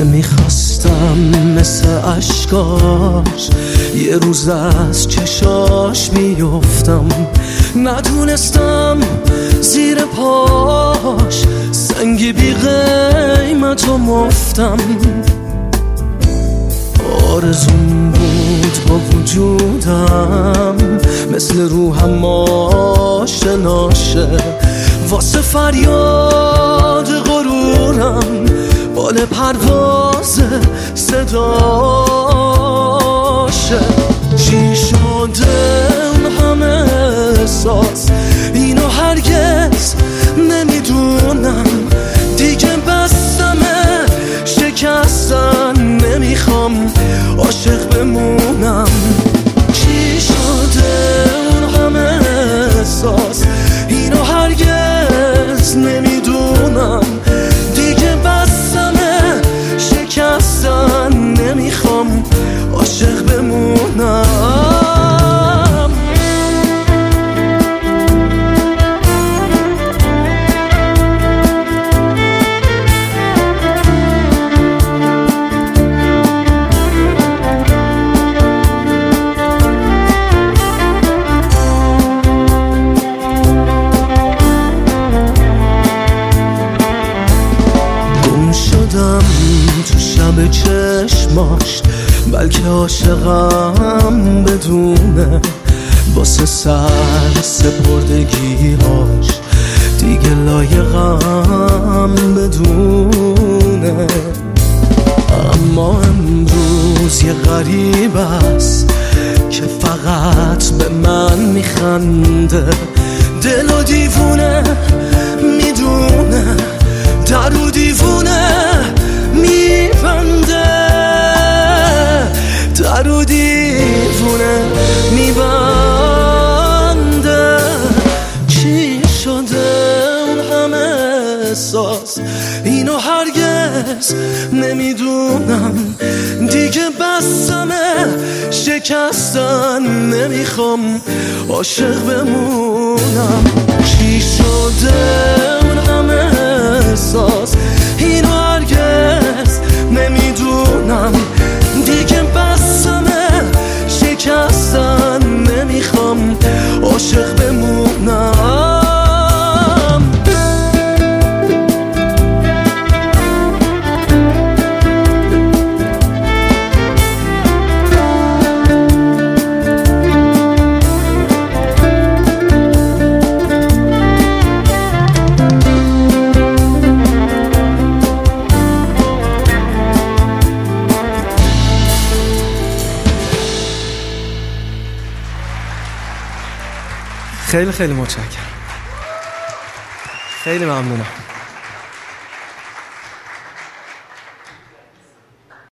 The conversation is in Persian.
نمیخواستم مثل عشقاش یه روز از چشاش بیفتم، ندونستم زیر پاش سنگی بی قیمت و مفتم. آرزون بود با وجودم مثل روحم آشناشه، واسه فریاد غرورم بال پرواز صداشه. چی شده اون همه احساس، اینو هرگز نمیدونم. دیگه بستمه شکستن، نمیخوام عاشق بمونم. چی شده اون همه احساس، اینو هرگز نمیدونم. دیگه بستمه شکستن، نمیخوام عاشق بمونم. تو شب چشماش بلکه عاشقم بدونه، واسه سر سپردگیهاش دیگه لایقم بدونه. اما امروز یه غریب است که فقط به من میخنده، دل و دیوونه میدونه، در و دیوونه میبنده، در و دیوونه میبنده. چی شده اون همه احساس، اینو هرگز نمیدونم. دیگه بستمه شکستن، نمیخوام عاشق بمونم. چی شده اون همه احساس، اینو هرگز نمیدونم. دیگه بستمه شکستن، نمیخوام عاشق بمونم. خیلی متشکرم، خیلی ممنونم.